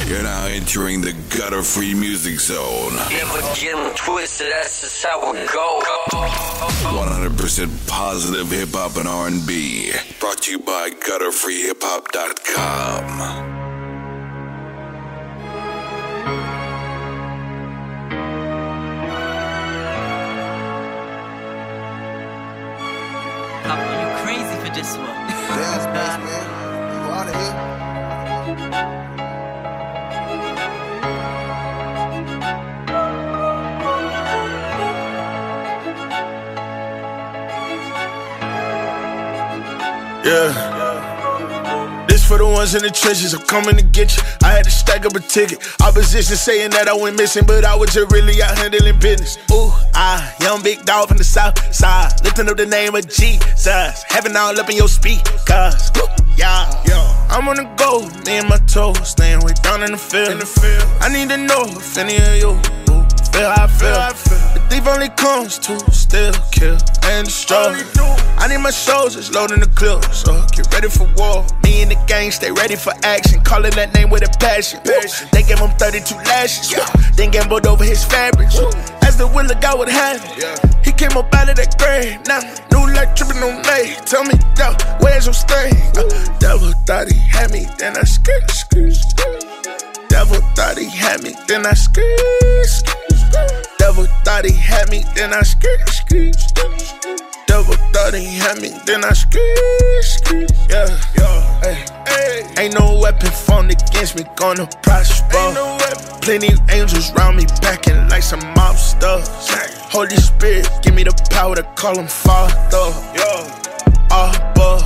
You're now entering the gutter-free music zone. Never get them twisted, that's just how it go. 100% positive hip-hop and R&B. Brought to you by gutterfreehiphop.com. You crazy for this one. Damn, Space Man. You out of here? Yeah. This for the ones in the trenches, I'm coming to get you. I had to stack up a ticket. Opposition saying that I went missing, but I was just really out handling business. Ooh, young big dog from the south side, lifting up the name of Jesus, having all up in your speakers. Yeah. I'm on the go, me and my toes, staying way down in the field. I need to know if any of you feel how I feel. The thief only comes to steal, kill, and destroy. I need my soldiers loading the clip, so get ready for war. Me and the gang stay ready for action, calling that name with a passion. They gave him 32 lashes, then gambled over his fabrics. As the will of God would have it, he came up out of that grave. Now, new life tripping on me. Tell me, yo, where's your stain? Devil thought he had me, then I skirt. Devil thought he had me, then I skirt. Devil thought he had me, then I skirt. Devil thought he had me, then I skirt. Yeah, hey. Ain't no weapon formed against me gonna prosper. Plenty angels round me backing like some mobsters. Holy Spirit, give me the power to call him Father. Abba,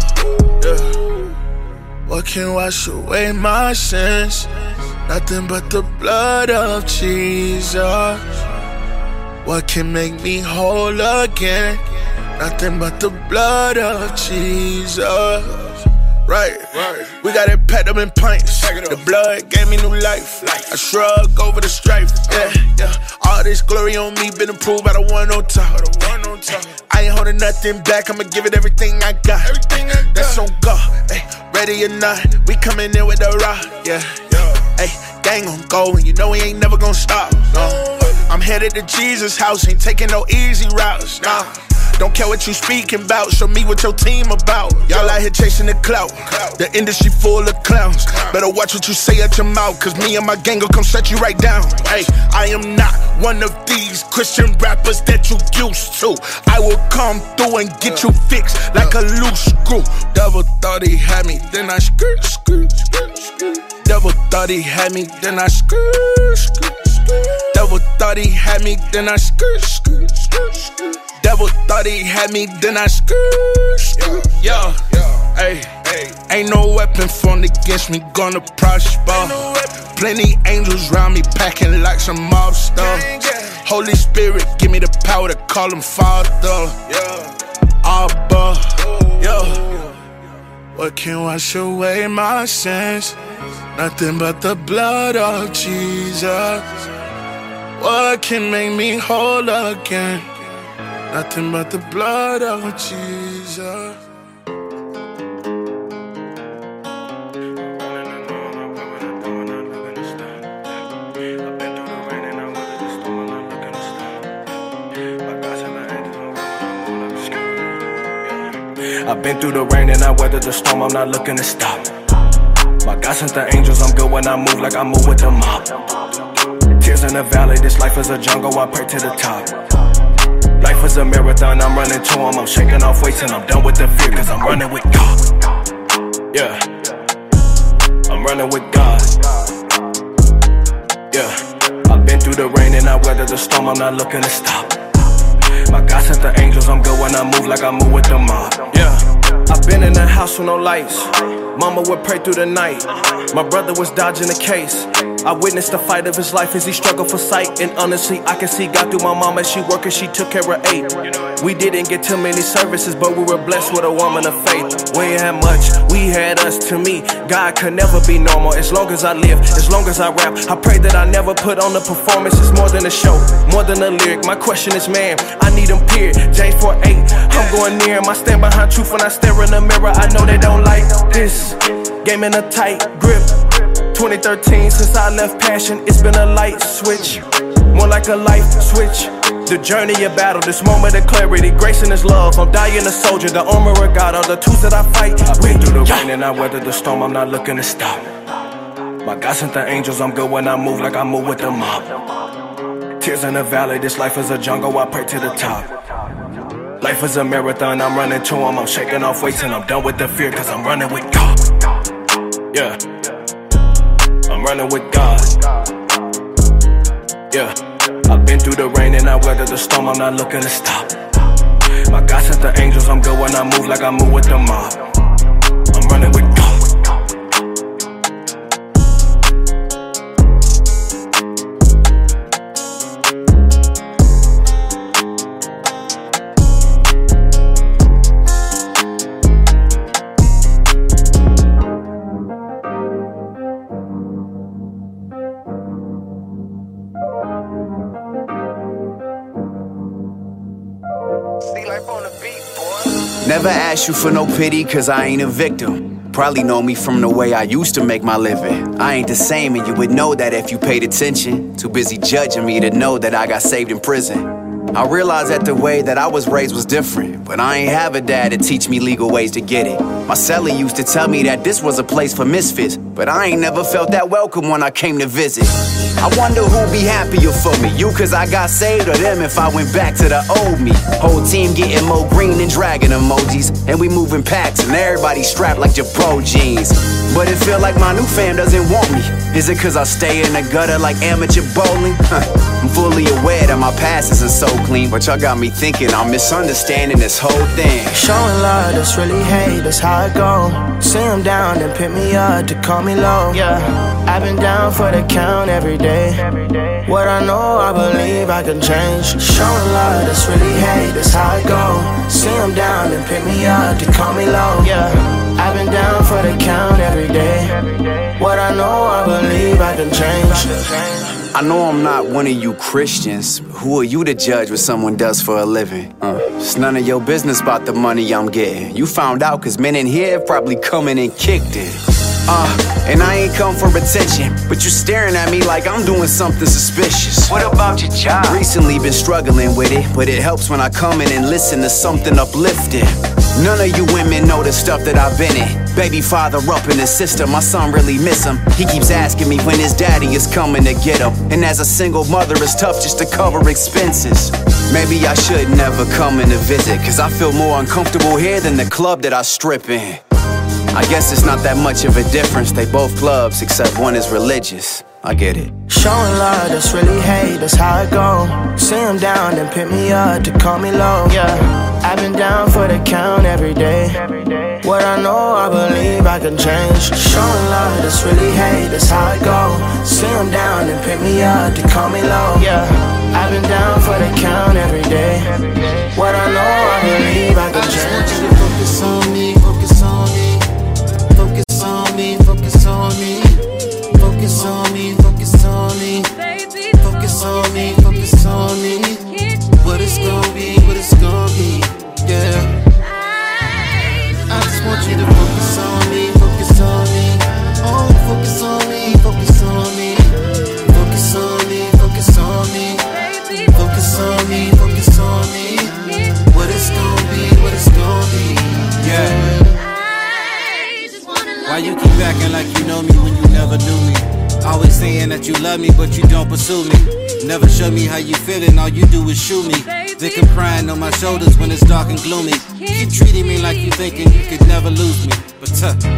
What can wash away my sins? Nothing but the blood of Jesus. What can make me whole again? Nothing but the blood of Jesus. Right. We got it packed up in pints. The blood gave me new life. I shrug over the strife. Yeah. All this glory on me been approved by the one on top. I ain't holding nothing back. I'ma give it everything I got. That's on God. Ready or not, we coming in with the rock. Yeah. Gang on go, and you know we ain't never gonna stop. I'm headed to Jesus' house, ain't taking no easy routes. Nah. Don't care what you speaking about, show me what your team about. Y'all out here chasing the clout, the industry full of clowns. Better watch what you say at your mouth, cause me and my gang will come shut you right down. Hey, I am not one of these Christian rappers that you used to. I will come through and get you fixed like a loose screw. Devil thought he had me, then I skirt. Devil thought he had me, then I skirt. Devil thought he had me, then I skirt. Devil thought he had me, then I skirt. Yeah. Ain't no weapon formed against me gonna prosper. Plenty angels round me packing like some mobsters. Holy Spirit, give me the power to call him Father. Abba, What can wash away my sins? Nothing but the blood of Jesus. What can make me whole again? Nothing but the blood of Jesus. I've been through the rain and I weathered the storm, I'm not looking to stop. My God sent the angels, I'm good when I move like I move with the mob. Tears in the valley, this life is a jungle, I pray to the top. Life is a marathon, I'm running to him, I'm shaking off weights and I'm done with the fear, cause I'm running with God. Yeah, I'm running with God. Yeah, I've been through the rain and I weathered the storm, I'm not looking to stop. My God sent the angels, I'm good when I move like I move with the mob. Yeah, I've been in the house with no lights. Mama would pray through the night. My brother was dodging the case. I witnessed the fight of his life as he struggled for sight. And honestly, I can see God through my mama as she worked and she took care of 8. We didn't get too many services, but we were blessed with a woman of faith. We ain't had much, we had us. To me, God could never be normal. As long as I live, as long as I rap, I pray that I never put on a performance. It's more than a show, more than a lyric. My question is, man, I need them period. James 4:8, I'm going near him. I stand behind truth when I stare in the mirror. I know they don't like this. Game in a tight grip. 2013, since I left passion, it's been a light switch. More like a life switch. The journey of battle, this moment of clarity, grace and His love. I'm dying a soldier, the armor of God are the tools that I fight. I've been through the rain and I weathered the storm, I'm not looking to stop. My God sent the angels, I'm good when I move like I move with the mob. Tears in the valley, this life is a jungle, I pray to the top. Life is a marathon, I'm running to Him, I'm shaking off weights and I'm done with the fear, cause I'm running with God. Yeah, I'm running with God. Yeah, I've been through the rain and I weathered the storm, I'm not looking to stop. My God sent the angels, I'm good when I move like I move with the mob. I'm running with God. Never ask you for no pity, cause I ain't a victim. Probably know me from the way I used to make my living. I ain't the same, and you would know that if you paid attention. Too busy judging me to know that I got saved in prison. I realized that the way that I was raised was different, but I ain't have a dad to teach me legal ways to get it. My cellie used to tell me that this was a place for misfits, but I ain't never felt that welcome when I came to visit. I wonder who'd be happier for me, you cause I got saved, or them if I went back to the old me. Whole team getting more green than dragon emojis, and we moving packs and everybody strapped like Jabro jeans. But it feel like my new fam doesn't want me. Is it cause I stay in the gutter like amateur bowling? I'm fully aware that my past isn't so clean, but y'all got me thinking I'm misunderstanding this whole thing. Showing love, that's really hate, that's how it go. See him down and pick me up to call me low. Yeah, I've been down for the count every day. What I know, I believe I can change. Showing love, that's really hate, that's how it go. See him down and pick me up to call me low. Yeah, I've been down for the count every day. What I know, I believe I can change. I know I'm not one of you Christians. Who are you to judge what someone does for a living? It's none of your business about the money I'm getting. You found out cause men in here probably come in and kicked it. And I ain't come for attention, but you staring at me like I'm doing something suspicious. What about your job? Recently been struggling with it, but it helps when I come in and listen to something uplifting. None of you women know the stuff that I've been in. Baby father up in his sister, my son really miss him. He keeps asking me when his daddy is coming to get him. And as a single mother, it's tough just to cover expenses. Maybe I should never come in to visit, cause I feel more uncomfortable here than the club that I strip in. I guess it's not that much of a difference, they both clubs, except one is religious. I get it. Showing love, that's really hate, that's how it go. See him down and pick me up to call me low. Yeah, I've been down for the count every day. What I know, I believe I can change. Showing love, that's really hate, that's how it go. See him down and pick me up to call me low. Yeah, I've been down for the count every day. What I know, I believe I can change. I just want you to focus on me, focus on me. Focus on me, focus on me. Focus on me, focus on me. Focus on me, focus on me. What it's gonna be, what it's gonna be, yeah. I just want you to focus on me, focus on me. Oh, focus on me, focus on me. Focus on me, focus on me. Focus on me, focus on me. What it's gonna be, what it's gonna be, yeah. Why you keep acting like you know me when you never knew me? Always saying that you love me, but you don't pursue me. Never show me how you feeling, all you do is shoot me. Dick and crying on my shoulders when it's dark and gloomy. Keep treating me like you thinking you could never lose me. But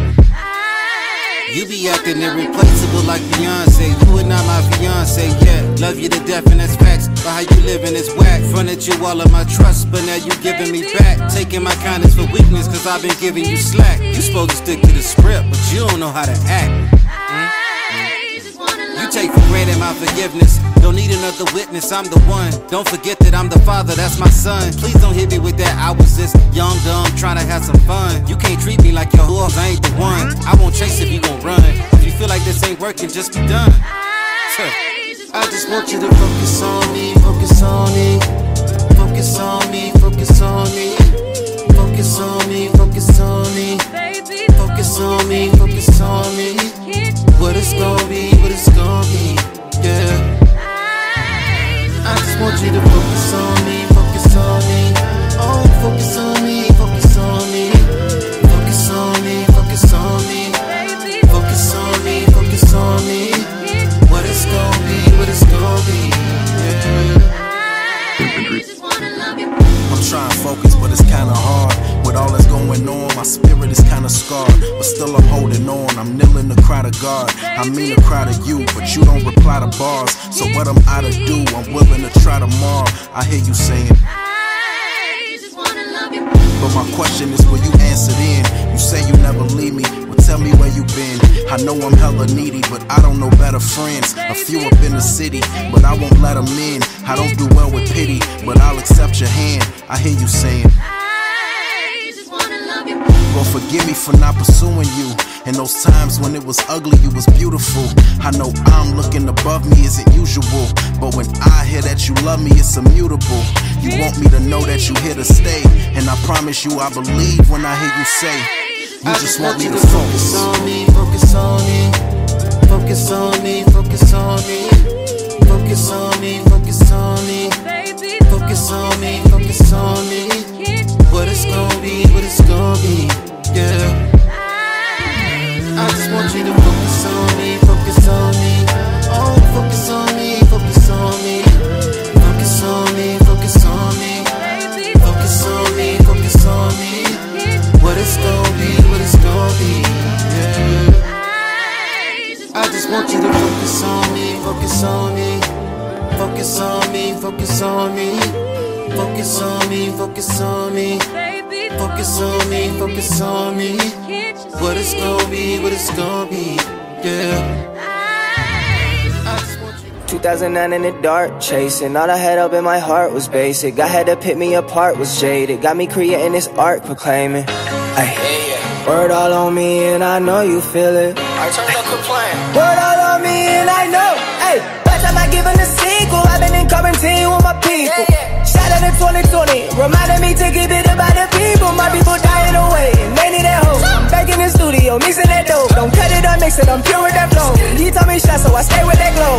you be acting irreplaceable like Beyonce. You are not my fiance, yeah. Love you to death and that's facts, but how you living is whack. Fronted you all of my trust, but now you giving me back. Taking my kindness for weakness, cause I've been giving you slack. You supposed to stick to the script, but you don't know how to act. You take for granted my forgiveness. Don't need another witness, I'm the one. Don't forget that I'm the father, that's my son. Please don't hit me with that I was just young, dumb, trying to have some fun. You can't treat me like your horse, I ain't the one. I won't chase if you gon' run. If you feel like this ain't working, just be done. I just want you to focus on me, focus on me. Focus on me, focus on me. Focus on me, focus on me. Focus on me, focus on me. what it's gonna be, what it's gonna be, yeah. I just want you to focus on me, focus on me. Oh, focus on me, focus on me. Focus on me, focus on me. Focus on me, focus on me. What it's gonna be, what it's gonna be, yeah. I'm trying to focus, but it's kinda hard. With all that's going on, my spirit is kinda scarred. But still I'm holding on, I'm kneeling to cry to God. I mean to cry to you, but you don't reply to bars. So what am I to do? I'm willing to try tomorrow. I hear you saying, I just wanna love you. but my question is, will you answer then? You say you never leave me, well tell me where you been. I know I'm hella needy, but I don't know better friends. A few up in the city, but I won't let them in. I don't do well with pity, but I'll accept your hand. I hear you saying, I just wanna love you. well, forgive me for not pursuing you. In those times when it was ugly, you was beautiful. I know I'm looking above me isn't usual, but when I hear that you love me, it's immutable. You want me to know that you here to stay, and I promise you I believe when I hear you say, you just want me to focus on me, focus on me. Focus on me, focus on me. Focus on me, focus on me. Focus on me, focus on me. What it's gonna be, what it's gonna be, yeah. I just want you to focus on me, focus on me. Oh, focus on me, focus on me. Focus on me, focus on me. Focus on me, focus on me. What it's gonna be, what it's gonna be, yeah. I just want you to focus on me, focus on me. Focus on me, focus on me. Focus on me, focus on me. Focus on me, focus on me. What it's gonna be, what it's gonna be, yeah. 2009 in the dark, chasing. All I had up in my heart was basic. I had to pick me apart, was jaded. Got me creating this art, proclaiming, ay, word all on me and I know you feel it. I turned up, quit playing. Word all on me and I know, ay, by the time I give them the sequel, I've been in quarantine with my people. Shout out to 2020, reminding me to keep it about the people. My people dying away, and they need that hope. I'm back in the studio, mixing that dope. Don't cut it or mix it, I'm pure with that flow. He told me shot, so I stay with that glow.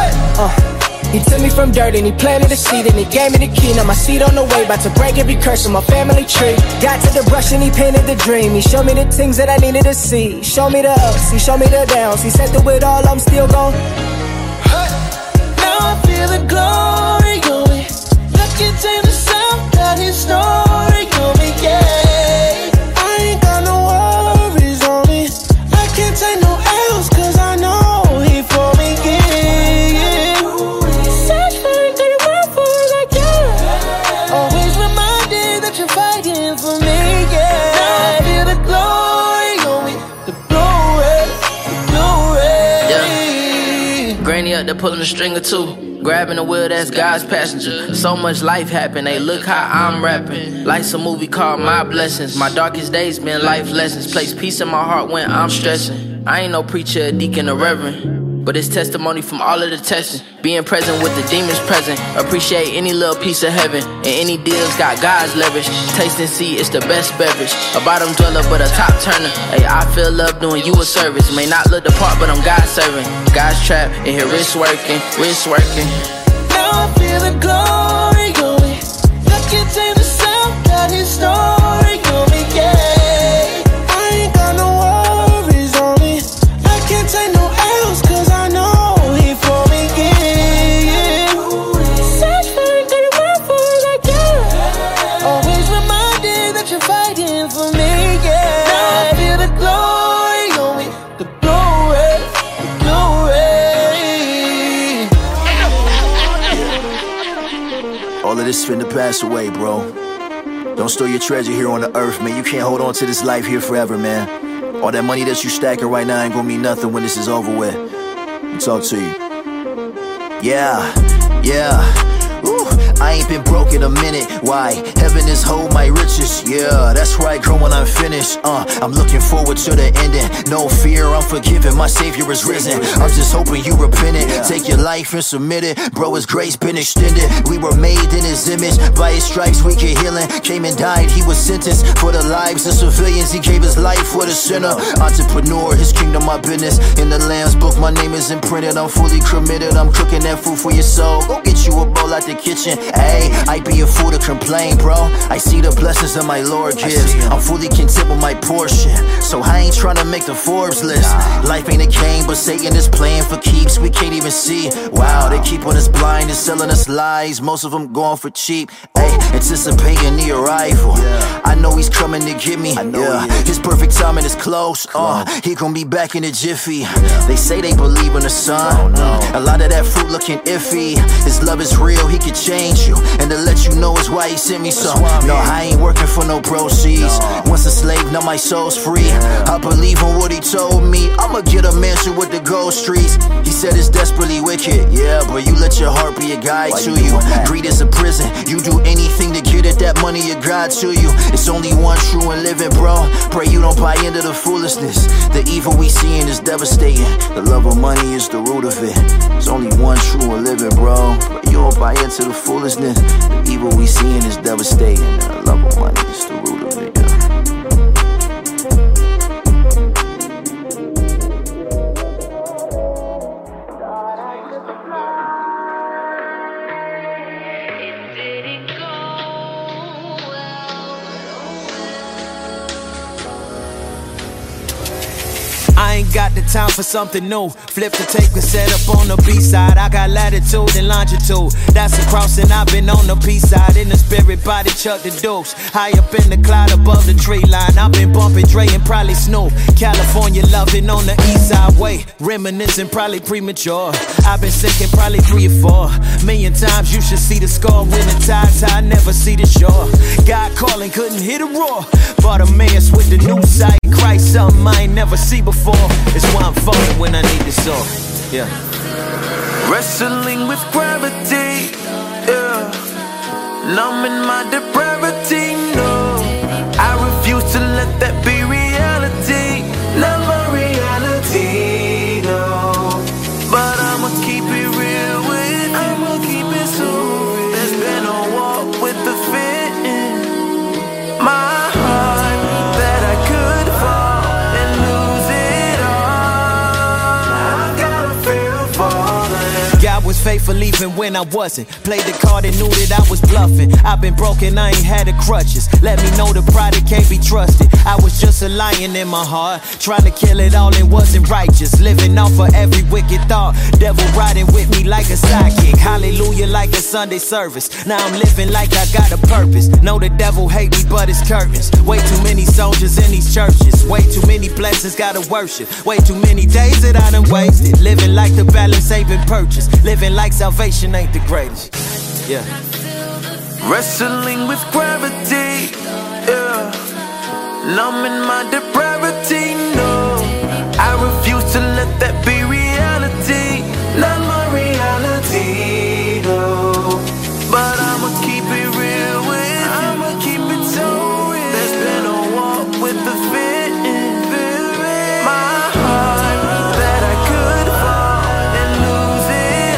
He took me from dirt and he planted a seed and he gave me the key. Now my seed on the way, about to break every curse on my family tree. Got to the brush and he painted the dream. He showed me the things that I needed to see. Show me the ups, he showed me the downs. He said through it all, I'm still gone. Now I feel the glory on me. Look into the sound, got his story on me, yeah. I ain't got no worries on me. I can't take no L's cause I know he for me, yeah. Search for it, get around for it like yeah. Always reminded that you're fighting for me, yeah. Now I feel the glory on me. The glory, the glory. Yeah. Granny up there pulling a string or two. Grabbing the wheel, that's God's passenger. So much life happened, hey, look how I'm rapping. Life's a movie called My Blessings. My darkest days been life lessons. Place peace in my heart when I'm stressing. I ain't no preacher, a deacon, a reverend, but it's testimony from all of the testing. Being present with the demons present. Appreciate any little piece of heaven. And any deals got God's leverage. Taste and see, it's the best beverage. A bottom dweller, but a top turner. Hey, I feel love doing you a service. May not look the part, but I'm God serving. God's trap, and here wrist working, wrist working. Now I feel the glory on me. Look into the sound, got his story on me, yeah. I ain't got no worries on me. I can't take no L's cause I know he for me, yeah. Search for it, get around for it like yeah. Always reminded that you're fighting for me, yeah. Now I feel the glory on me. The glory, the glory. All of this finna pass away, bro. Don't store your treasure here on the earth, man. You can't hold on to this life here forever, man. All that money that you stacking right now ain't gonna mean nothing when this is over with. I'll talk to you. Yeah. Ooh, I ain't been broke in a minute. Why? Heaven is hold my riches. Yeah, that's where I grow when I'm finished. I'm looking forward to the ending. No fear, I'm forgiven. My Savior is risen. I'm just hoping you repent it. Take your life and submit it. Bro, His grace been extended. We were made in His image. By His stripes we get healing. Came and died, He was sentenced for the lives of civilians. He gave His life for the sinner. Entrepreneur, His kingdom, my business. In the Lamb's book, my name is imprinted. I'm fully committed. I'm cooking that food for your soul. Go get you a bowl out the kitchen. Hey, I'd be a fool to complain, bro. I see the blessings that my Lord gives. I'm fully content with my portion, so I ain't trying to make the Forbes list. Life ain't a game, but Satan is playing for keeps. We can't even see. Wow, they keep on us blind and selling us lies. Most of them going for cheap. Hey, anticipating the arrival. I know He's coming to get me. His perfect timing is close. He gon' be back in a jiffy. They say they believe in the Son. A lot of that fruit looking iffy. His love is real, He could change you, and to let you know is why He sent me some. No, I ain't working for no proceeds. Once a slave, now my soul's free. I believe in what He told me. I'ma get a mansion with the gold streets. He said it's desperately wicked. Yeah, but you let your heart be a guide to you. Greed is a prison. You do anything to get at that money of God to you. It's only one true and living, bro. Pray you don't buy into the foolishness. The evil we seeing is devastating. The love of money is the root of it. It's only one true and living, bro. Pray you don't buy into the foolishness. The evil we seeing is devastating. The love of money is the root of it. I ain't got the time for something new. Flip the tape and set up on the B-side. I got latitude and longitude. That's a crossing, I've been on the P-side. In the spirit body, chuck the dukes. High up in the cloud above the tree line. I've been bumping Dre and probably Snoop. California loving on the east side way. Reminiscing, probably premature. I've been sinking probably 3 or 4 million times. You should see the score when the tide's high. Never see the shore. God calling, couldn't hit a roar. Bought a mess with the new sight. Christ, something I ain't never see before. It's why I'm falling when I need this all. Yeah. Wrestling with gravity. Yeah. Numbing my depravity. No, I refuse to let that be reality. Not my reality. No, but I'ma keep it real with. I'ma keep it so real. There's been a walk with the fit in my heart that I could fall and lose it all. I gotta feel falling. God was faithful even when I wasn't. Played the card and knew that I was bluffing. I've been broken, I ain't had the crutches. Let me know the pride that can't be trusted. I was just a lion in my heart, trying to kill it all and wasn't righteous. Living off of every wicked thought. Devil riding with me like a sidekick. Hallelujah like a Sunday service. Now I'm living like I got a purpose. Know the devil hate me but it's curtains. Way too many soldiers in these churches. Way too many blessings gotta worship. Way too many days that I done wasted. Living like the balance ain't been purchased. Living like salvation ain't the greatest. Yeah. Wrestling with gravity. Yeah. Numbing my depravity. No, I refuse to let that be reality. Not my reality. No, but I'ma keep it real with. I'ma keep it so real. There's been a walk with the fit in my heart that I could fall and lose it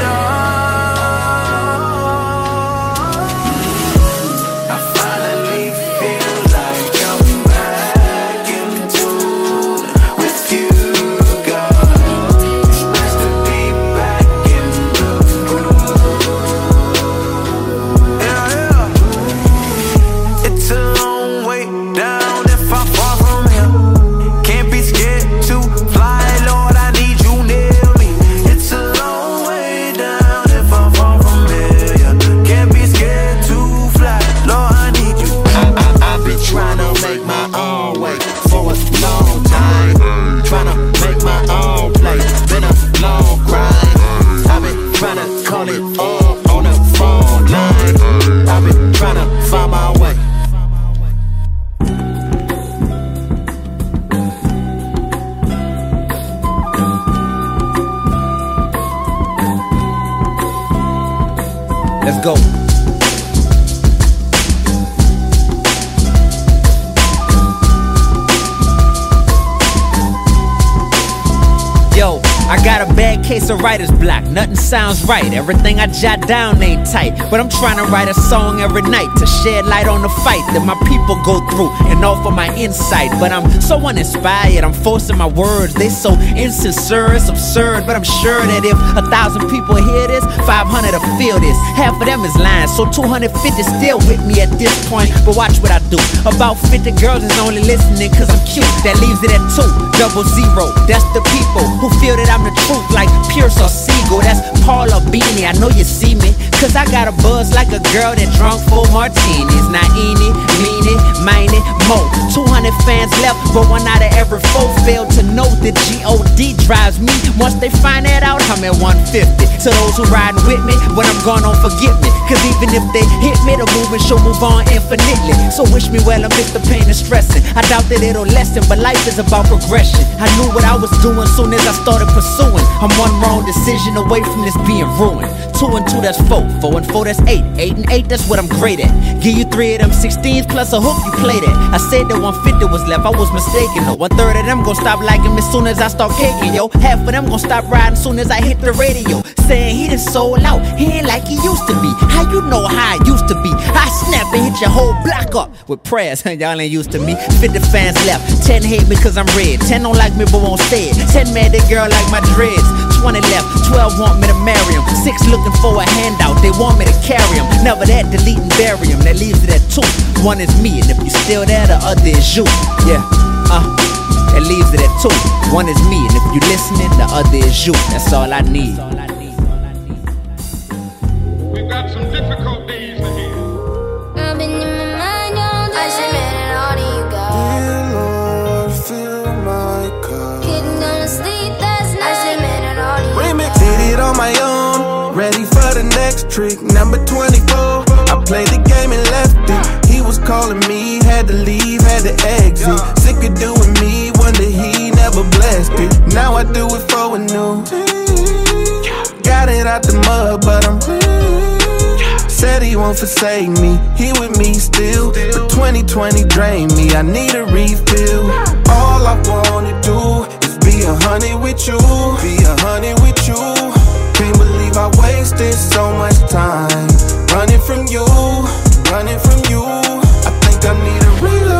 all. I finally feel like I'm back in tune with you, God. It's nice to be back in the groove. Yeah, yeah. It's a long way down if I fall from here. Can't be scared to fly, Lord, I need you near me. It's a long way down if I fall from here. Yeah. Can't be scared to fly, Lord, I need you. I've been trying to make my own way for a long time. Trying to make my own place. Been a long grind. I've been trying to call it up on the phone line. I've been trying to find my way. Let's go. got a bad case of writer's block. Nothing sounds right. Everything I jot down ain't tight. But I'm trying to write a song every night to shed light on the fight that my people go through and offer my insight. But I'm so uninspired. I'm forcing my words. They so insincere, it's absurd. But I'm sure that if 1,000 people hear this, 500 will feel this. Half of them is lying, so 250 still with me at this point. But watch what I do. About 50 girls is only listening cause I'm cute. That leaves it at 200. That's the people who feel that I'm the truth, like Pierce or Siegel. That's Paul or Beanie. I know you see me, cause I got a buzz like a girl that drunk 4 martinis. Not eeny, meeny, miny, mo. 200 fans left, but 1 out of every 4 failed to know that G.O.D. drives me. Once they find that out, I'm at 150. To those who riding with me, when I'm gone, don't forget me. Cause even if they hit me, the movement should move on infinitely. So wish me well amidst the pain and stressing. I doubt that it'll lessen, but life is about progression. I knew what I was doing soon as I started pursuing. I'm 1 wrong decision away from this being ruined. 2 and 2, that's 4. 4 and 4, that's 8. 8 and 8, that's what I'm great at. Give you 3 of them 16s plus a hook, you play that. I said that 150 was left, I was mistaken though. 1/3 of them gon' stop liking me soon as I start caking, yo. Half of them gon' stop riding soon as I hit the radio. Saying he done sold out, he ain't like he used to be. How you know how I used to be? I snap and hit your whole block up with prayers. Y'all ain't used to me. 50 fans left, 10 hate me cause I'm red. 10 don't like me but won't say it. 10 mad that girl like my dreads. 20 left, 12 want me to marry him. 6 looking for a handout, they want me to carry him. Never that, delete and bury him. That leaves it at 2. 1 is me, and if you still there, the other is you. Yeah, that leaves it at 2. 1 is me, and if you listening, the other is you. That's all I need. We've got some difficult days ahead. I've been in my mind all day. I said, man, all you got. Dear Lord, fill my cup. Couldn't go to sleep last night. I said, man, all you Remix. Did it on my own, ready for the next trick. Number 24, I played the game and left it. He was calling me, had to leave, had to exit. Sick of doing me, wonder he never blessed it. Now I do it for a new. Got it out the mud, but I'm said he won't forsake me, he with me still. But 2020 drained me, I need a refill. All I wanna do is be 100 with you, be 100 with you. Can't believe I wasted so much time running from you, running from you. I think I need a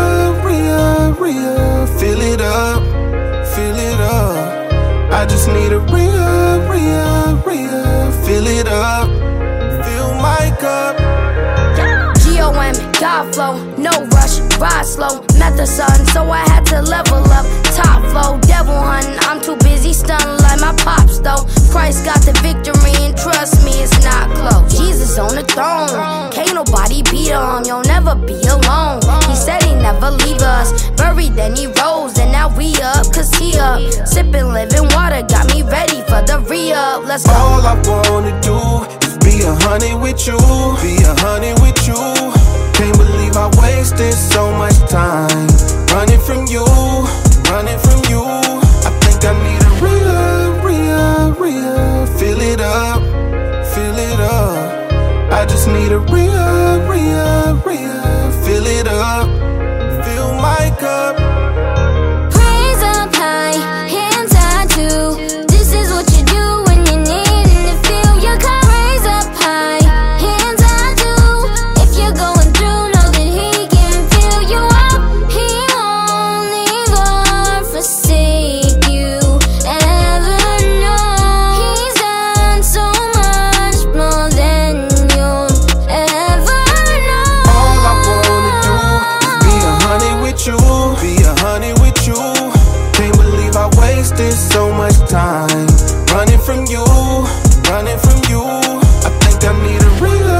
re-up, fill it up, fill it up. I just need a re-up, fill it up, fill my cup. G-O-M, God flow, no rush, ride slow. Met the sun, so I had to level up. Top flow, devil hunting, I'm too busy stunning like my pops though. Christ got the victory and trust me, it's not close. Jesus on the throne, can't nobody beat him, you'll never be alone. He said he never leave us, buried then he rose, and now we up, cause he up. Sipping living water, got me ready for the re-up, let's go. All I wanna do is be 100 with you, be 100 with you. Can't believe I wasted so much time running from you, running from you. I think I need a re-up, fill it up, fill it up. I just need a re-up, fill it up, fill my cup. Praise up high, hands high too. This is what you do when you're needing to feel your cup. Praise up high, hands high too. If you're going through, know that he can fill you up. He won't leave or forsake you, ever know. He's done so much more than you'll ever know. All I wanna do is be 100 with you, be 100 with you. Can't believe I wasted so much time running from you, running from you. I think I need a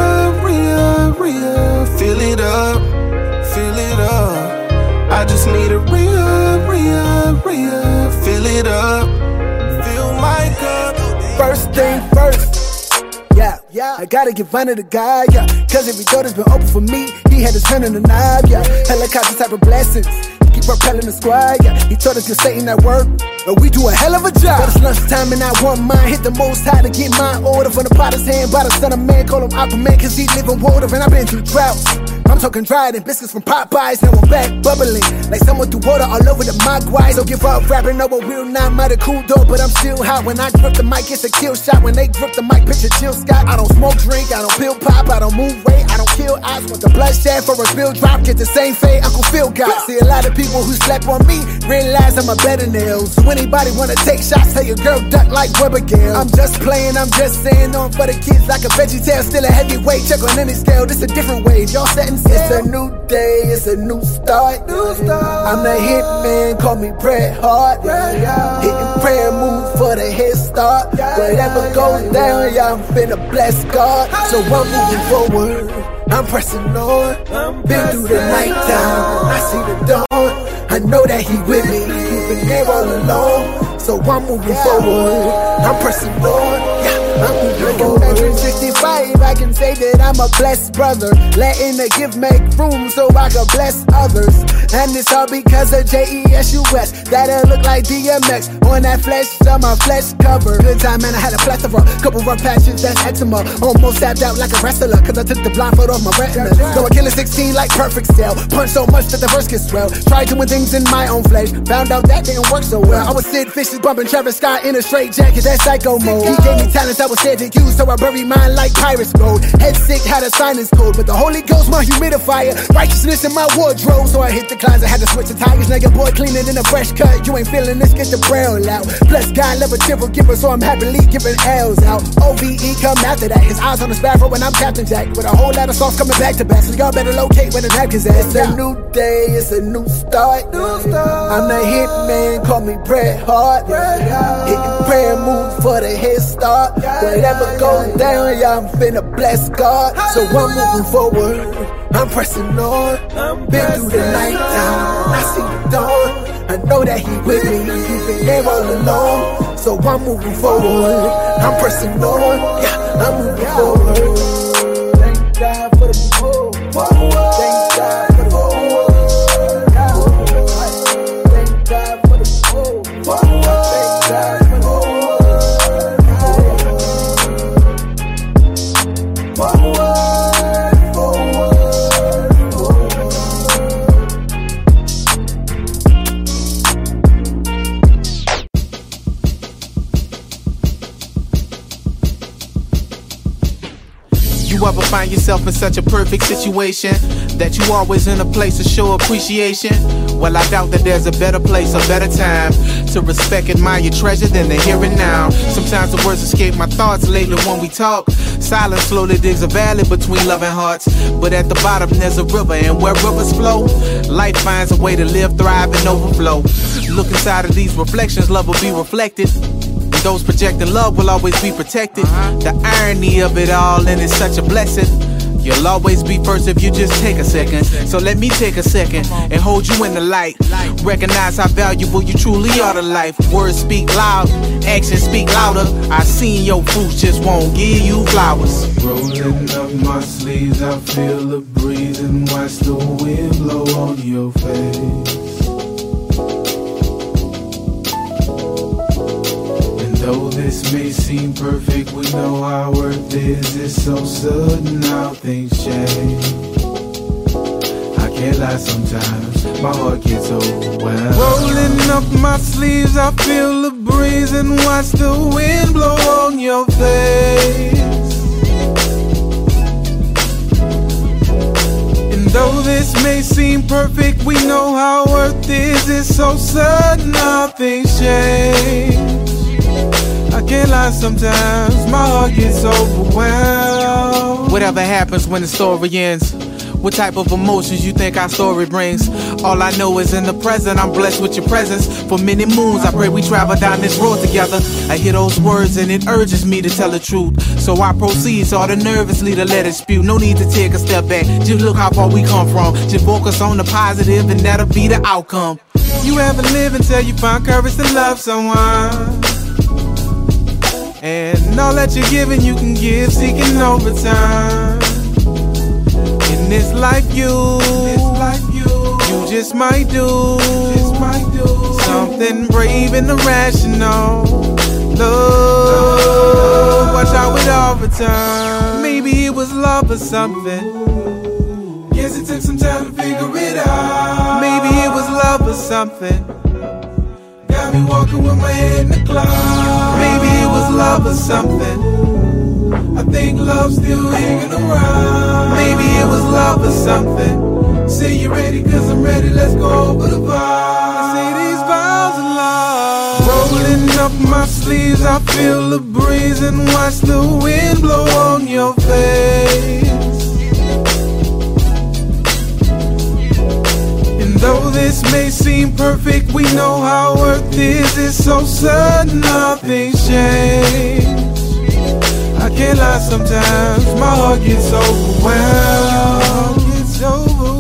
re-up, fill it up, fill it up. I just need a re-up, fill it up, fill my cup. First thing first, yeah, I gotta give honor to God, yeah. Cause every door that's been open for me, he had to turn on the knob, yeah. Helicopter type of blessings, keep propelling the squad, yeah. He told us you're Satan at work, but we do a hell of a job. But it's lunchtime and I want mine, hit the most high to get mine order from the potter's hand by the son of man, call him Aquaman cause he live in water. And I've been through droughts, I'm talking dried and biscuits from Popeyes. Now I'm back bubbling like someone threw water all over the Mogwai. Don't give up rapping over Will Not might have cooled though, but I'm still hot. When I grip the mic, it's a kill shot. When they grip the mic, picture Jill Scott. I don't smoke, drink, I don't pill pop, I don't move weight, I don't kill eyes. Want the bloodshed for a spill drop, get the same fate Uncle Phil got. See a lot of people who slept on me realize I'm a better nail. So anybody wanna take shots, tell your girl duck like Weber Gale. I'm just playing, I'm just saying on for the kids like a veggie tail. Still a heavyweight, check on any scale. This a different wave, y'all setting sail. It's a new day, it's a new start. I'm the hitman, call me Bret Hart. Hitting prayer, move for the head start. Whatever goes down, yeah, I'm finna bless God. So I'm moving forward, I'm pressing on. Been through the nighttime, I see the dawn. I know that he with me, he's been there all along. So I'm moving forward, I'm pressing on. I'm moving forward. 365, I can say that I'm a blessed brother. Letting the gift make room so I can bless others. And it's all because of JESUS. That'll look like DMX on that flesh, on my flesh cover. Good time, man, I had a plethora. Couple rough patches, that's eczema. Almost tapped out like a wrestler, cause I took the blindfold off my retina. So I kill a 16 like perfect style. Punch so much that the verse gets swell. Tried doing things in my own flesh. Found out that didn't work so well. I was Sid Vicious bumping Travis Scott in a straight jacket, that's psycho mode. He gave me talents I was scared to use, so I buried mine like pirates gold. Head sick, had a sinus cold, but the Holy Ghost my humidifier. Righteousness in my wardrobe, so I hit the closet, had to switch the tires. Now your boy cleaner than a fresh cut. You ain't feeling this, get the brown out. Plus God love a cheerful giver, so I'm happily giving L's out. OVE come after that, his eyes on the sparrow when I'm Captain Jack. With a whole lot of sauce coming back to back, so y'all better locate where the napkins at. It's a new day, it's a new start. I'm the hitman, call me Bret Hart. Hitting prayer, move for the head start. Whatever goes down, yeah, I'm finna bless God. So I'm moving forward, I'm pressing on. Been through the nighttime, I see the dawn. I know that he with me, he's been there all along. So I'm moving forward, I'm pressing on. Yeah, I'm moving forward. Thank God for the poor. Thank God for the poor. Thank God for the poor. Thank God for the You ever find yourself in such a perfect situation that you always in a place to show appreciation? Well, I doubt that there's a better place, a better time to respect and admire your treasure than the here and now. Sometimes the words escape my thoughts lately when we talk. Silence slowly digs a valley between loving hearts, but at the bottom there's a river, and where rivers flow, life finds a way to live, thrive, and overflow. Look inside of these reflections, love will be reflected. Those projecting love will always be protected. The irony of it all, and it's such a blessing. You'll always be first if you just take a second. So let me take a second and hold you in the light. Recognize how valuable you truly are to life. Words speak loud, actions speak louder. I seen your fruits, just won't give you flowers. Rolling up my sleeves, I feel the breeze and watch the wind blow on your face. Though this may seem perfect, we know our worth is. It's so sudden how things change. I can't lie sometimes, my heart gets overwhelmed. Rolling up my sleeves, I feel the breeze and watch the wind blow on your face. And though this may seem perfect, we know how worth is. It's so sudden how things change. I can't lie sometimes, my heart gets overwhelmed. Whatever happens when the story ends, what type of emotions you think our story brings? All I know is in the present, I'm blessed with your presence. For many moons, I pray we travel down this road together. I hear those words and it urges me to tell the truth. So I proceed, sort of nervously to let it spew. No need to take a step back, just look how far we come from. Just focus on the positive and that'll be the outcome. You haven't lived until you find courage to love someone. And all that you're giving, you can give, seeking overtime. In this life, you just might do something brave and irrational. Love, watch out with overtime. Maybe it was love or something. Yes, guess it took some time to figure it out. Maybe it was love or something. Got me walking with my head in the clouds. Maybe it was love or something. I think love's still hanging around. Maybe it was love or something. Say you ready, cause I'm ready, let's go over the bar. I say these vows of love. Rolling up my sleeves, I feel the breeze and watch the wind blow on your face. And though this may seem perfect, we know how earth is. It's so sudden how things change. I can't lie, sometimes my heart gets overwhelmed. It's overwhelmed.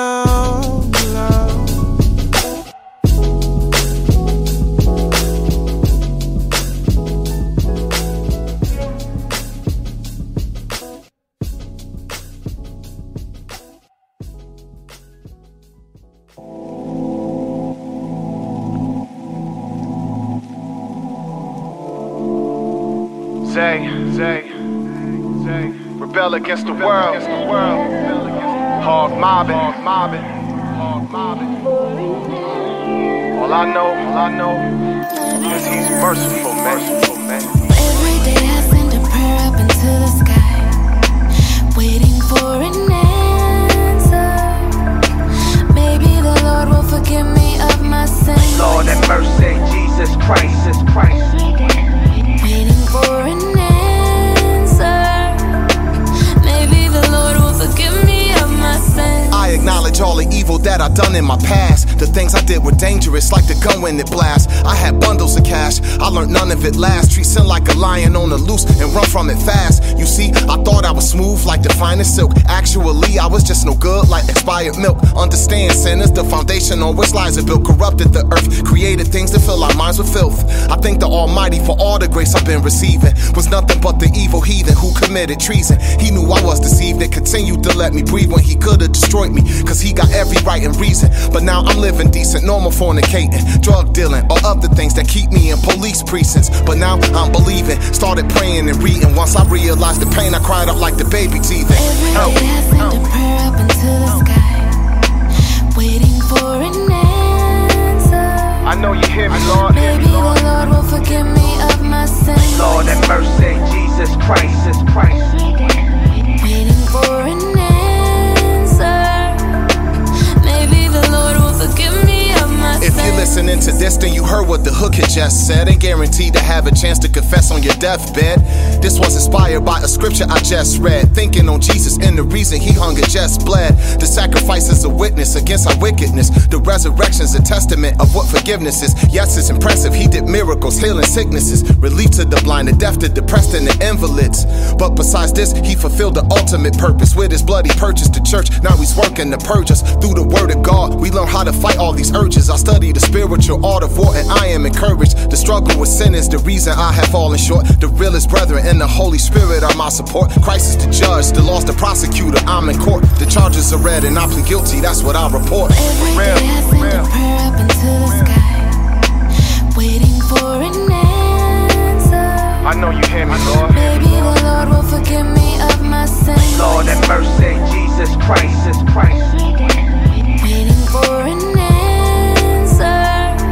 Zay, rebel against the world. Hog mobbing. All I know is he's merciful, man. Every day I send a prayer up into the sky, waiting for an answer. Maybe the Lord will forgive me of my sins. Lord have mercy, Jesus Christ. Waiting for an answer. Maybe the Lord will forgive me of my sins. I acknowledge all the evil that I've done in my past. The things I did were dangerous, like the gun when it blasts. I had bundles of cash, I learned none of it lasts. Treat sin like a lion on the loose and run from it fast. You see, I thought I was smooth like the finest silk. Actually, I was just no good like expired milk. Understand, sin is the foundation on which lies are built. Corrupted the earth, created things to fill our minds with filth. I thank the Almighty for all the grace I've been receiving. Was nothing but the evil heathen who committed treason. He knew I was deceived and continued to let me breathe when he could have destroyed me, cause he got every right and reason. But now I'm living decent, normal fornicating, drug dealing, or other things that keep me in police precincts. But now I'm believing, started praying and reading. Once I realized the pain, I cried out like the baby teething. Every day I send a prayer up into the sky, waiting for an answer. I know you hear me, Lord. Maybe the Lord will forgive me of my sins. Lord have mercy, Jesus Christ. Waiting for an answer. Maybe the Lord will forgive me of my sins. If you're listening to this, then you heard what the hook had just said. Ain't guaranteed to have a chance to confess on your deathbed. This was inspired by a scripture I just read, thinking on Jesus and the reason he hung and just bled. The sacrifice is a witness against our wickedness. The resurrection's a testament of what forgiveness is. Yes, it's impressive, he did miracles, healing sicknesses, relief to the blind, the deaf, the depressed, and the invalids. But besides this, he fulfilled the ultimate purpose. With his blood he purchased the church, now he's working to purge us. Through the word of God, we learn how to fight all these urges. I study the spiritual art of war and I am encouraged. The struggle with sin is the reason I have fallen short. The realest brethren and the Holy Spirit are my support. Christ is the judge, the law's the prosecutor, I'm in court. The charges are read and I plead guilty, that's what I report. Every day I send a prayer up into the sky, waiting for an answer. I know you hear me, Lord. Maybe the Lord will forgive me of my sins. Lord have mercy, Jesus Christ. Waiting for an answer.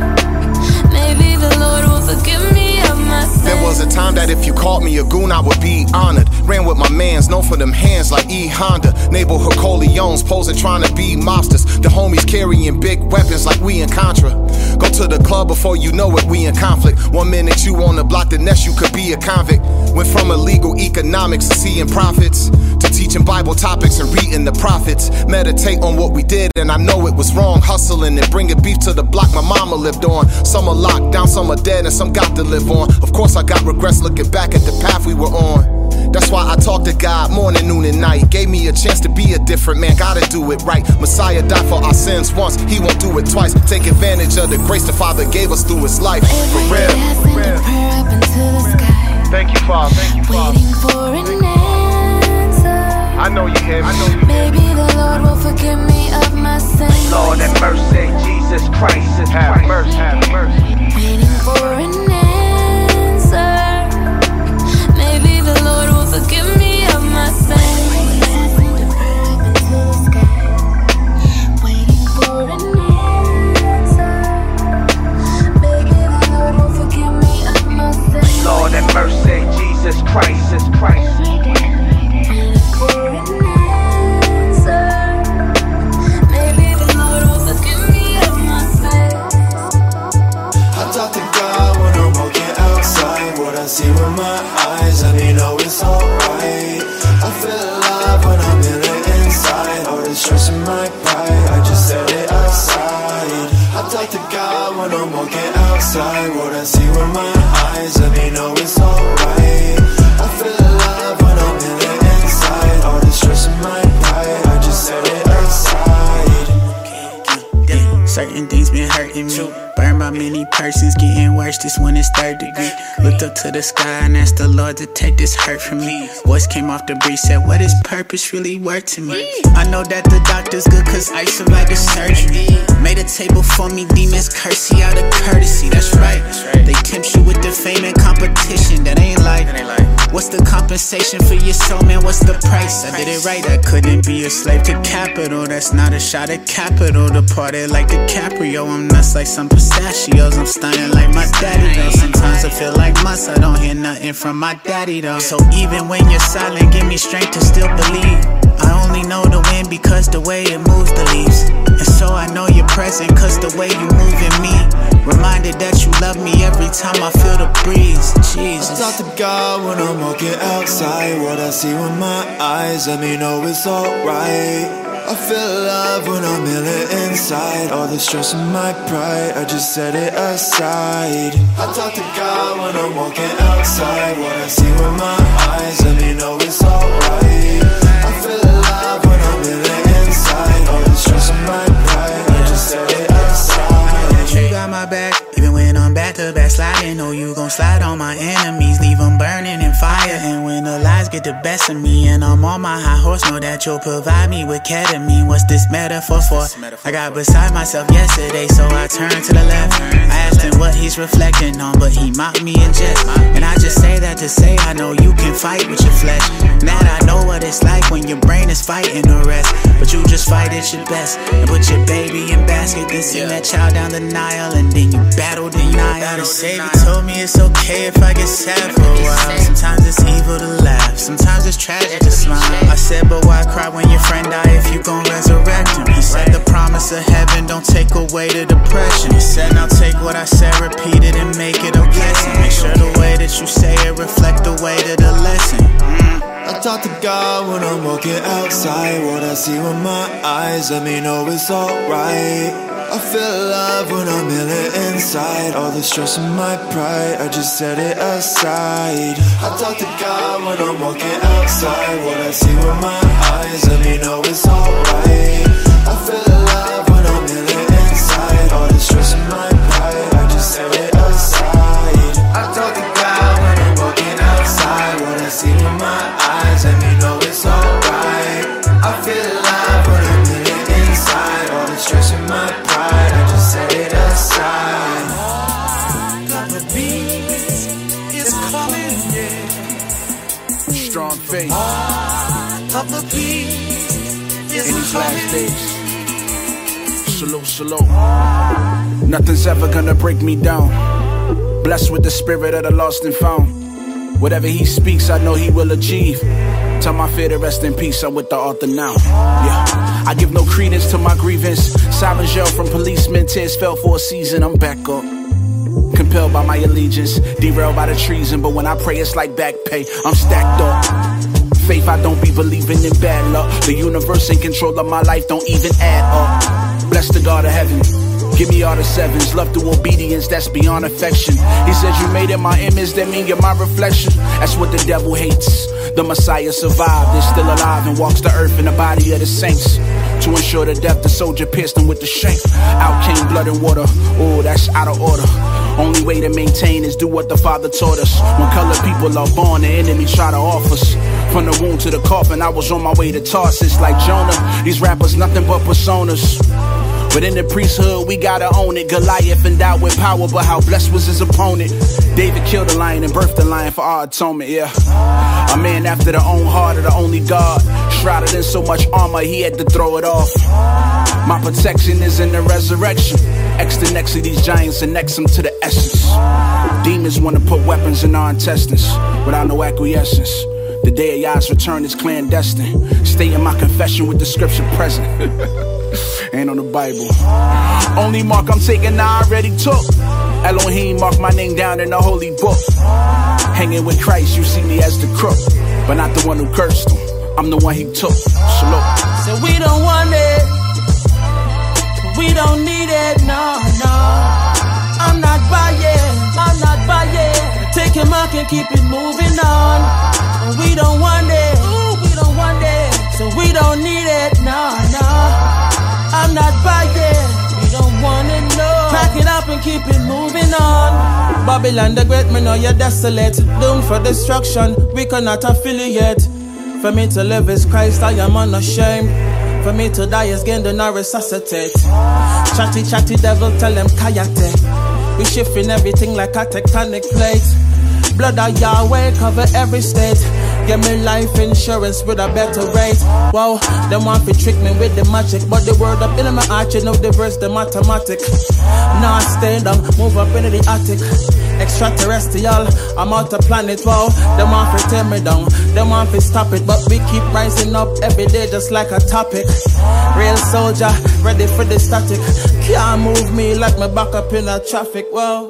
Maybe the Lord will forgive me of my sins. There was a time that if you called me a goon, I would be honored. Ran with my mans, known for them hands like E. Honda. Neighborhood Corleones, posing trying to be mobsters. The homies carrying big weapons like we in Contra. Go to the club before you know it, we in conflict. 1 minute you on the block, the next you could be a convict. Went from illegal economics to seeing profits, to teaching Bible topics and reading the prophets. Meditate on what we did and I know it was wrong. Hustling and bringing beef to the block my mama lived on. Some are locked down, some are dead, and some got to live on. Of course I got regrets looking back at the path we were on. That's why I talk to God morning, noon, and night. Gave me a chance to be a different man, gotta do it right. Messiah died for our sins once, he won't do it twice. Take advantage of the grace the Father gave us through his life. For real. Thank you, Father. Waiting for an answer. I know you hear me. Maybe the Lord will forgive me of my sins. Lord have mercy, Jesus Christ. Have mercy. Waiting for an answer. Maybe the Lord will forgive me of my sins. eyes, let me know it's alright. I feel alive when I'm in it inside. All the stress in my pride, I just set it aside. I talk to God when I'm walking outside. What I see with my eyes, let me know it's alright. I feel alive when I'm in it inside. All the stress in my pride, I just set it aside. Certain things been hurting me. Burned by many persons, getting worse. This one is third degree. Looked up to the sky and asked the Lord to take this hurt from me. Voice came off the breeze, said, what is purpose really worth to me? I know that the doctor's good cause I survived the surgery. Made a table for me, demons curse you out of courtesy. That's right. They tempt you with the fame and competition. That ain't life. What's the compensation for your soul, man? What's the price? I did it right. I couldn't be a slave to capital. That's not a shot at capital. Departed like DiCaprio. I'm nuts like some pistachios. I'm stunning like my daddy though. Sometimes I feel like months I don't hear nothing from my daddy though. So even when you're silent, give me strength to still believe. I only know the wind because the way it moves the leaves. And so I know you're present cause the way you move in me. Reminded that you love me every time I feel the breeze. Jesus. I talk to God when I'm walking outside. What I see with my eyes, let me know it's alright. I feel alive when I'm in it inside. All the stress in my pride, I just set it aside. I talk to God when I'm walking outside. What I see with my eyes, let me know it's alright. I feel alive when I'm in it inside. All the stress in my pride, I just set it aside. You got my back, even when I'm back to back sliding. Know you gon' slide on my enemies, leave them burning in fire. And when the lies get the best of me and I'm on my high horse, know that you'll provide me with ketamine. What's this metaphor for? I got beside myself yesterday, so I turned to the left. I asked him what he's reflecting on, but he mocked me in jest. And I just say that to say I know you can fight with your flesh. Now that I know what it's like when your brain is fighting the rest. But you just fight at your best and put your baby in basket. Then send that child down the Nile and then you battle denial. The Savior told me it's okay if I get sad for a while. Sometimes it's evil to laugh, sometimes it's tragic to smile. I said, but why cry when your friend die if you gon' resurrect him? He said the promise of heaven don't take away the depression. He said now take what I said, repeat it and make it a blessing. Make sure the way that you say it reflect the way to the lesson. I talk to God when I'm walking outside. What I see with my eyes, let me know it's alright. I feel alive when I'm in it inside. All the stress in my pride, I just set it aside. I talk to God when I'm walking outside. What I see with my eyes, let me know it's alright. I feel alive when I'm in it inside. All the stress in my pride, I just set it aside. I talk to God when I'm walking outside. What I see with my eyes, let me know it's alright. I feel alive when I'm in it inside. All the stress in my pride, I just set it aside. The beat is coming, yeah. Strong faith. Of the beat is coming. Salute, salute. Nothing's ever gonna break me down. Blessed with the spirit of the lost and found. Whatever he speaks, I know he will achieve. Tell my fear to rest in peace, I'm with the author now. Yeah, I give no credence to my grievance. Sirens yell from policemen, tears fell for a season, I'm back up. Compelled by my allegiance, derailed by the treason. But when I pray, it's like back pay, I'm stacked up. Faith, I don't be believing in bad luck. The universe in control of my life, don't even add up. Bless the God of heaven, give me all the sevens. Love through obedience, that's beyond affection. He said you made in my image, that mean you're my reflection. That's what the devil hates. The Messiah survived, is still alive and walks the earth in the body of the saints. To ensure the death, the soldier pierced him with the shank. Out came blood and water, oh that's out of order. Only way to maintain is do what the Father taught us. When colored people are born, the enemy try to off us. From the womb to the coffin, I was on my way to Tarsus like Jonah. These rappers nothing but personas. But in the priesthood, we gotta own it. Goliath endowed with power, but how blessed was his opponent? David killed a lion and birthed a lion for our atonement, yeah. A man after their own heart of the only God. Shrouded in so much armor, he had to throw it off. My protection is in the resurrection. X the next of these giants and next them to the essence. Demons wanna put weapons in our intestines without no acquiescence. The day of Yah's return is clandestine. Stay in my confession with the scripture present. Ain't on the Bible. Only mark I'm taking I already took. Elohim mark my name down in the holy book. Hanging with Christ, you see me as the crook, but not the one who cursed him. I'm the one he took. Salute. So we don't want it, we don't need it, no, no. I'm not buying. Take your mark and keep it moving on. And we don't want it, we don't want it. So we don't need it, no, no. I'm not buying, we don't want it, no. Pack it up and keep it moving on. Babylon the great, me know you're desolate. Doomed for destruction, we cannot affiliate. For me to live is Christ, I am unashamed. For me to die is gain, do not resuscitate. Chatty devil, tell them kayate. We shifting everything like a tectonic plate. Blood of Yahweh cover every state. Give me life insurance with a better rate. Wow, them want to trick me with the magic, but the word up in my heart, you know the verse, the mathematic. Now I stay down, move up into the attic. Extraterrestrial, I'm out the planet. Wow, them want to tear me down, them want to stop it, but we keep rising up every day just like a topic. Real soldier, ready for the static. Can't move me like my back up in a traffic. Wow.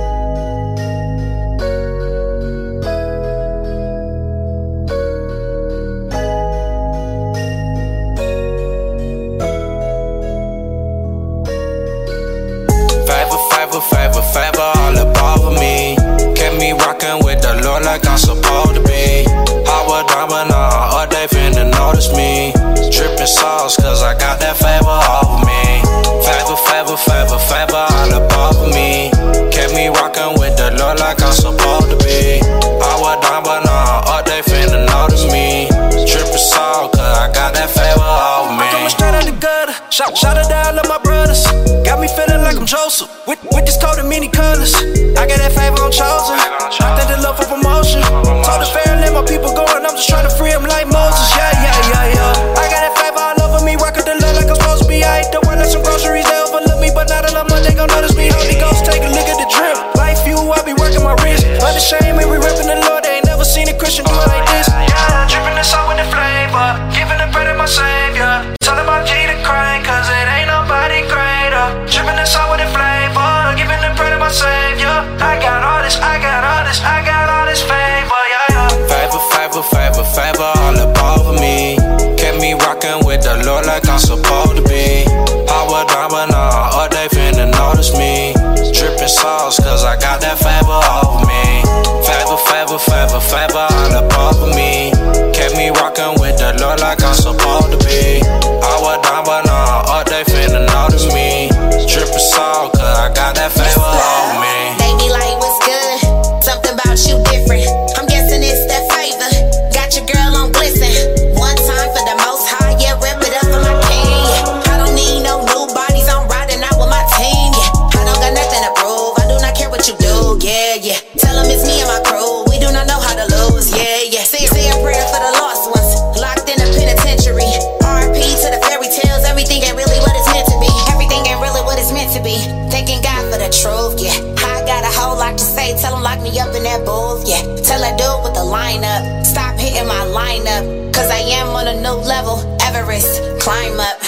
Favor all above me. Kept me rockin' with the Lord like I'm supposed to be. Howard Diamond all day finna notice me. Drippin' sauce cause I got that favor over me. Favor all above me. Kept me rockin' with the Lord like I'm supposed to be. Howard Diamond all day finna notice me. Drippin' sauce cause I got that favor over me. I'm coming straight out the gutter. Shout it out, love my brothers. Got me feeling like I'm Joseph. With this coat in many colors. I got that favor, I'm chosen. I think the love for promotion. Told the fair and let my people go, and I'm just trying to free them like Moses. Yeah. I got that favor all over me. Rockin' the love like I'm supposed to be. I ain't the one that's some groceries. They overlook me, but not enough money. They gon' notice me. Holy Ghost, take a look at the drip. Life you, I be working my wrist. Unashamed, and we reppin' the Lord. They ain't never seen a Christian do it like this. Yeah, drippin' this out with the flavor. Giving the bread of my Savior. Tell him I'm G to crank, cause it ain't nobody greater. Drippin' this out with the flavor. Giving the bread of my Savior. I got all this favor, yeah. Favor all above me. Kept me rockin' with the Lord like I'm supposed to be. Howard Diamond all day finna notice me. Drippin' sauce cause I got that favor over me. Favor all above me. Kept me rockin' with the Lord like I'm supposed to be. Howard Diamond all day finna notice me. Drippin' sauce cause I got that favor over me. They be like, what's good? Something about you different. I'm guessing it's that favor. Got your girl on glisten. One time for the most high, yeah, rip it up for my king. I don't need no new bodies, I'm riding out with my team. Yeah, I don't got nothing to prove. I do not care what you do. Yeah. Tell them it's me and my crew. We do not know how to lose. Yeah. Say a prayer for the lost ones locked in a penitentiary. R.I.P. to the fairy tales. Everything ain't really what it's meant to be. Everything ain't really what it's meant to be. Thanking God for the truth. Yeah, I got a whole lot to say. Tell them lock me up in that booth. Yeah, tell that dude with the lineup stop hitting my lineup. Cause I am on a new level. Everest, climb up.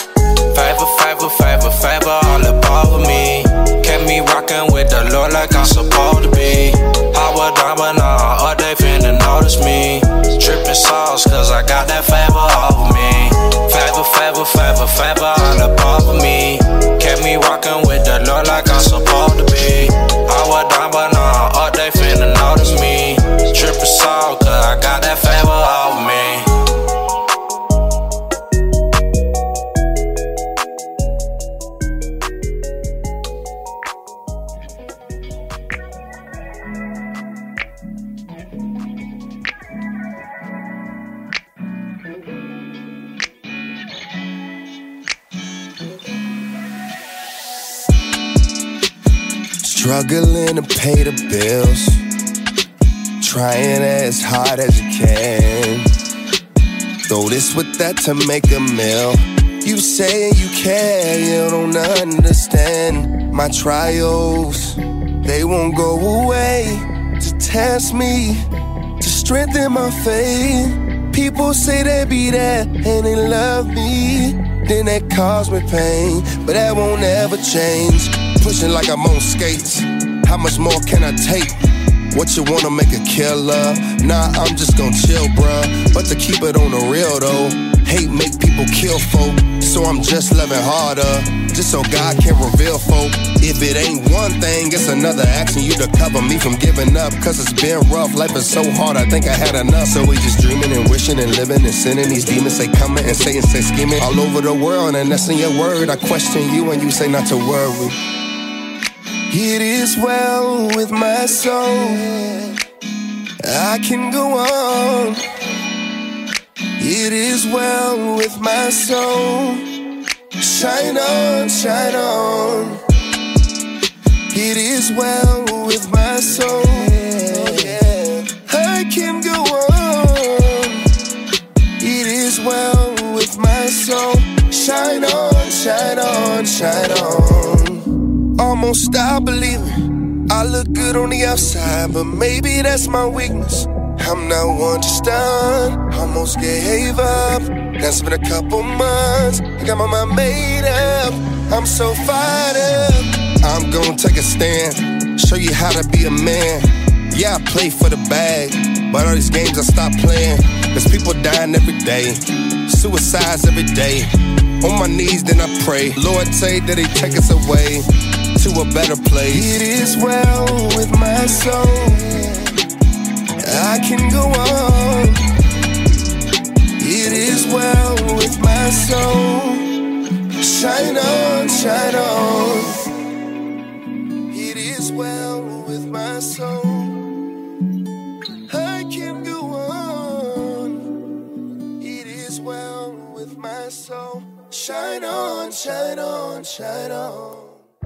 Favor all above me. Kept me rockin' with the Lord like I'm supposed to be. Howard Diamond all day finna notice me. Drippin' sauce cause I got that favor over me. Favor all above me. Kept me rockin' with the Lord like I'm supposed to be. Howard Diamond all day finna notice me. Drippin' sauce cause I got that favor over me. Struggling to pay the bills, trying as hard as you can. Throw this with that to make a meal. You say you care, you don't understand. My trials, they won't go away. To test me, to strengthen my faith. People say they be there and they love me, then that cause me pain, but that won't ever change. Pushing like I'm on skates, how much more can I take? What you wanna make a killer? Nah, I'm just gon' chill, bruh. But to keep it on the real though, hate make people kill folk. So I'm just living harder, just so God can reveal folk. If it ain't one thing, it's another action you to cover me from giving up. Cause it's been rough, life is so hard, I think I had enough. So we just dreaming and wishing and living and sinning. These demons say coming and Satan say scheming all over the world, and that's in your word. I question you and you say not to worry. It is well with my soul, I can go on. It is well with my soul. Shine on, shine on. It is well with my soul. I can go on. It is well with my soul. Shine on, shine on, shine on. Almost stopped believing I look good on the outside, but maybe that's my weakness. I'm not one to stun, almost gave up. That's been a couple months, I got my mind made up. I'm so fired up, I'm gonna take a stand, show you how to be a man. Yeah, I play for the bag, but all these games I stopped playing. Cause people dying every day, suicides every day. On my knees then I pray, Lord say that he take us away to a better place. It is well with my soul, I can go on. It is well with my soul. Shine on, shine on. It is well with my soul. I can go on. It is well with my soul. Shine on, shine on, shine on.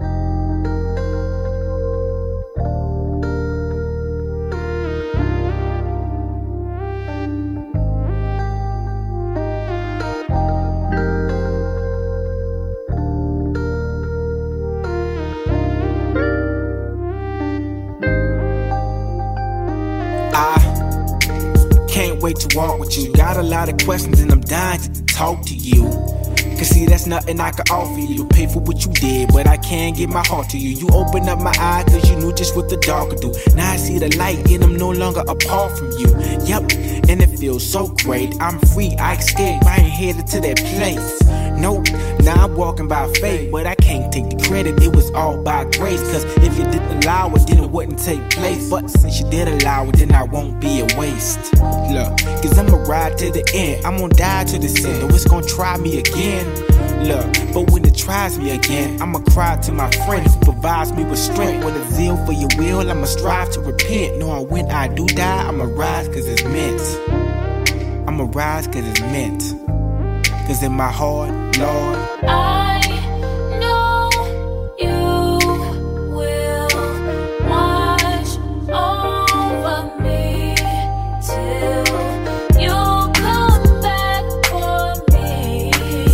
Wait to walk with you. Got a lot of questions and I'm dying to talk to you. Cause see, that's nothing I can offer you. Pay for what you did, but I can't give my heart to you. You opened up my eyes cause you knew just what the dark could do. Now I see the light and I'm no longer apart from you. Yep, and it feels so great. I'm free, I escaped, I ain't headed to that place. Nope, now I'm walking by faith, but I can't take the credit, it was all by grace. Cause if you didn't allow it, then it wouldn't take place. But since you did allow it, then I won't be a waste. Look, cause I'ma ride to the end, I'm gonna die to the sin, though it's gonna try me again. Look, but when it tries me again, I'ma cry to my friend who provides me with strength. With a zeal for your will, I'ma strive to repent. Knowing when I do die, I'ma rise cause it's meant. I'ma rise cause it's meant. Cause in my heart, Lord, I know you will watch over me till you come back for me.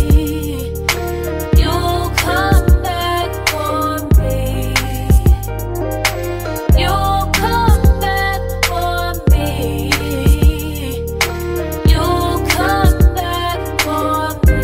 You come back for me. You come back for me. You come back for me.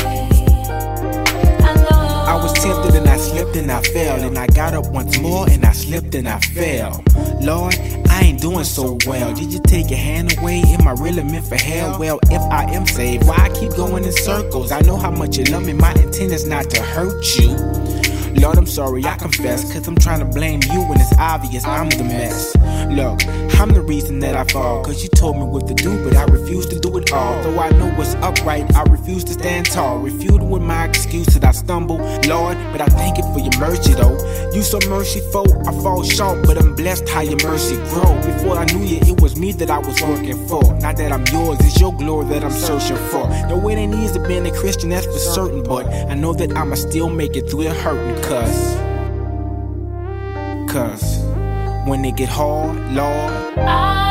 I was tempted and I slipped and I fell, and I got up once more and I slipped and I fell. Lord, I ain't doing so well. Did you take your hand away? Am I really meant for hell? Well, if I am saved, why I keep going in circles? I know how much you love me, my intent is not to hurt you. Lord, I'm sorry, I confess, cause I'm trying to blame you when it's obvious I'm the mess. Look, I'm the reason that I fall, cause you told me what to do, but I refuse to do it all. Though I know what's upright, I refuse to stand tall. Refuted with my excuse that I stumble, Lord, but I thank you for your mercy though. You so merciful, I fall short, but I'm blessed how your mercy grow. Before I knew you, it was me that I was working for. Not that I'm yours, it's your glory that I'm searching for. No, it ain't easy being a Christian, that's for certain, but I know that I'ma still make it through the hurting. Cause when it get hard, Lord,